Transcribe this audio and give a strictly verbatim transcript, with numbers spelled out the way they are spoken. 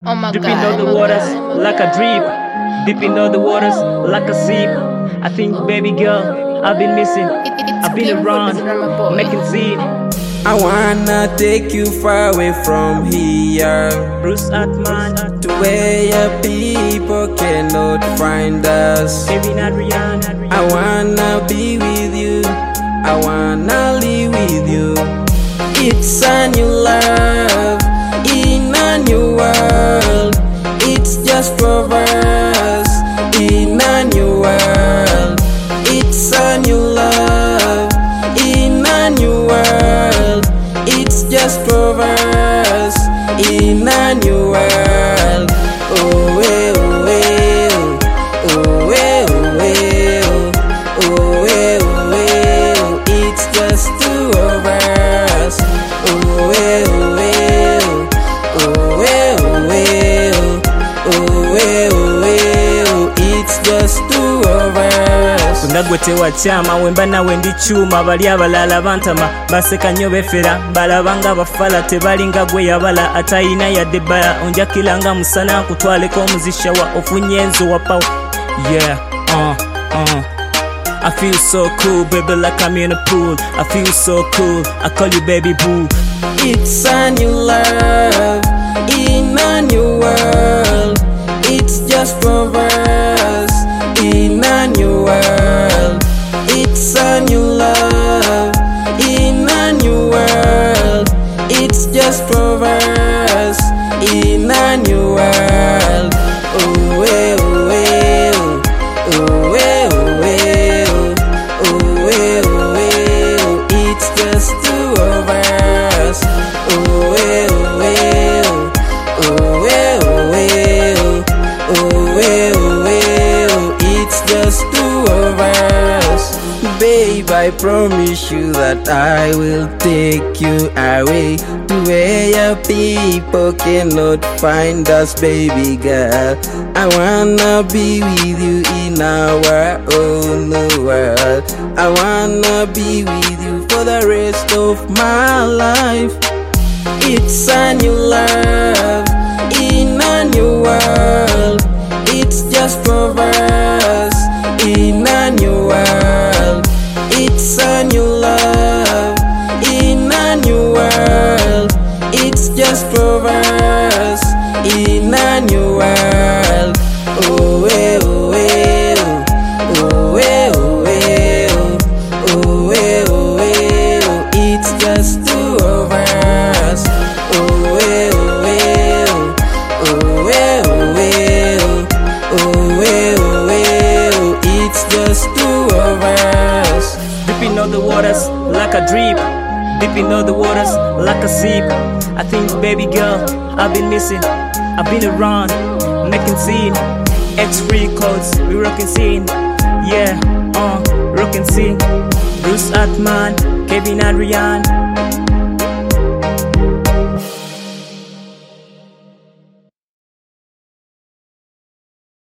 Oh my Deep god. into the waters like a drip. Deep into the waters like a sip. I think, baby girl, I've been missing. It, it, it's I've been Pink around, with the drummer boy. making scene. I wanna take you far away from here, Bruce Atman, to where people cannot find us. Kevin Adrian. I wanna be with you, I wanna live with you. It's a new love in a new world. It's just for us in a new world. It's a new love in a new world. It's just for us in a new world. Oh, eh, oh, eh, oh, oh, eh, oh, eh, oh, oh, eh, oh, eh, oh. It's just two of us. Oh, eh, oh, eh, oh, oh, eh, oh, eh, oh, oh, eh, oh, eh, oh. It's just two of us. Nagwe tewakyama wemba nawe ndi kyuma bali abalala bantama baseka nnyo befera balabanga bafala tebalinga gwe yabala atayina yadde bbala onjakiranga musana kutwaleko omuzisha wa ofunye enzo wa power. Yeah, uh, uh. I feel so cool, baby, like I'm in a pool. I feel so cool, I call you baby boo. It's a new love in a new world. It's just for us in a new world. It's a new love in a new world. It's just for us in a new world. Oh, eh, oh, eh, oh, oh, eh, oh, eh, oh, oh, eh, oh, eh, oh. It's just two of us. Oh, eh, oh, eh, oh, oh, eh, oh, eh, oh, oh, eh, oh, eh, oh. It's just two of us. Babe, I promise you that I will take you away to where people cannot find us, baby girl. I wanna be with you in our own world. I wanna be with you for the rest of my life. It's a new love in a new world. It's just for us in a new world. It's a new love in a new world. It's just for us in a new world. Oh, eh, oh, eh, oh, oh, eh, oh, eh, oh, oh, eh, oh, eh, oh. It's just two of us. Oh, eh, oh, eh, oh, oh, eh, oh, eh, oh, oh, eh, oh, eh, oh. It's just two of us. Deep into the waters like a drip. Deep into the waters like a sip. I think, baby girl, I've been missing. I've been around, making scene. X Records, we rockin' scene. Yeah, uh, rockin' scene. Bruce Atman, Kevin Adrian.